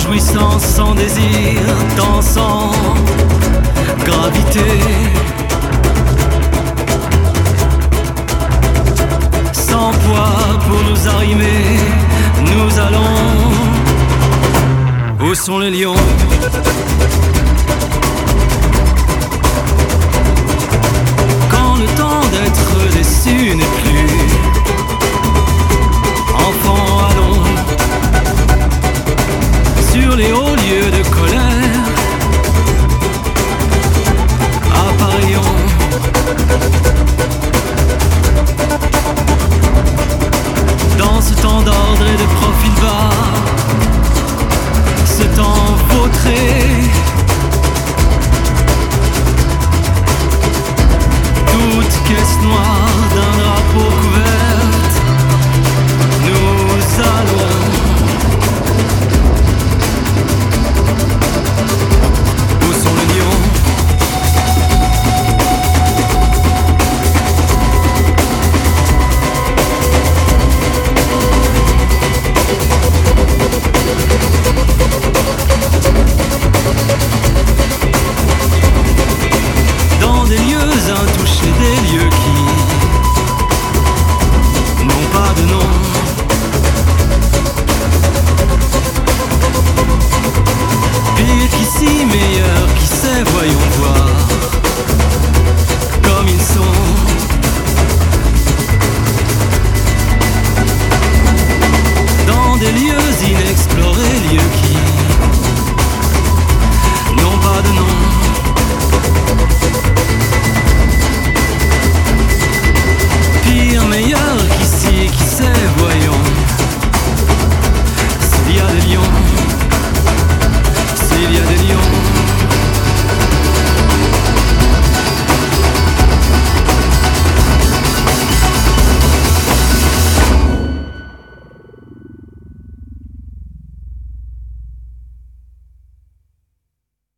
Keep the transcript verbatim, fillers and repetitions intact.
jouissance, sans désir, temps sans gravité. Sans poids pour nous arrimer, nous allons. Où sont les lions? Quand le temps d'être déçu n'est plus. Enfants, allons sur les hauts lieux de colère. Appareillons. Dans ce temps d'ordre et de profil bas, ce temps vautré, toute caisse noire d'un drapeau couverte, nous allons. Où sont les lions? Dans des lieux intouchés, des lieux qui n'ont pas de nom. Pire qu'ici, meilleur qui sait, voyons